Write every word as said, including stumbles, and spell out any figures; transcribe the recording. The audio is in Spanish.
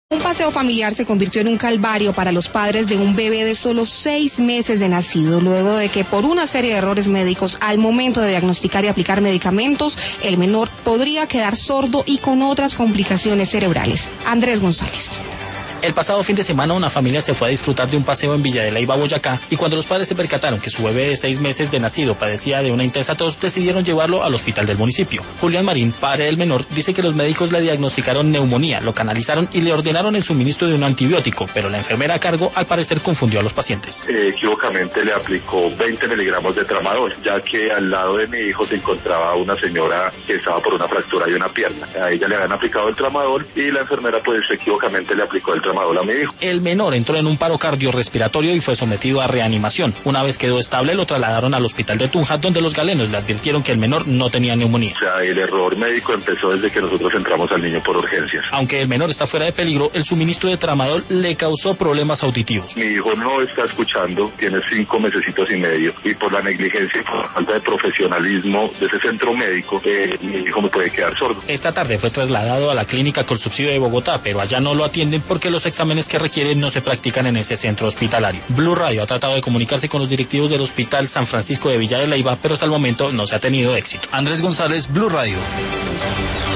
Un paseo familiar se convirtió en un calvario para los padres de un bebé de solo seis meses de nacido, luego de que por una serie de errores médicos al momento de diagnosticar y aplicar medicamentos, el menor podría quedar sordo y con otras complicaciones cerebrales. Andrés González. El pasado fin de semana una familia se fue a disfrutar de un paseo en Villa de Leyva, Boyacá, y cuando los padres se percataron que su bebé de seis meses de nacido padecía de una intensa tos, decidieron llevarlo al hospital del municipio. Julián Marín, padre del menor, dice que los médicos le diagnosticaron neumonía, lo canalizaron y le ordenaron el suministro de un antibiótico, pero la enfermera a cargo al parecer confundió a los pacientes. Eh, equivocamente le aplicó veinte miligramos de tramadol, ya que al lado de mi hijo se encontraba una señora que estaba por una fractura de una pierna. A ella le habían aplicado el tramadol y la enfermera pues equivocamente le aplicó el tramadol. El menor entró en un paro cardiorrespiratorio y fue sometido a reanimación. Una vez quedó estable, lo trasladaron al hospital de Tunja, donde los galenos le advirtieron que el menor no tenía neumonía. O sea, el error médico empezó desde que nosotros entramos al niño por urgencias. Aunque el menor está fuera de peligro, el suministro de tramadol le causó problemas auditivos. Mi hijo no está escuchando, tiene cinco mesecitos y medio, y por la negligencia y por la falta de profesionalismo de ese centro médico, eh, mi hijo me puede quedar sordo. Esta tarde fue trasladado a la clínica Colsubsidio de Bogotá, pero allá no lo atienden porque los exámenes que requieren no se practican en ese centro hospitalario. Blue Radio ha tratado de comunicarse con los directivos del Hospital San Francisco de Villa de Leyva, pero hasta el momento no se ha tenido éxito. Andrés González, Blue Radio.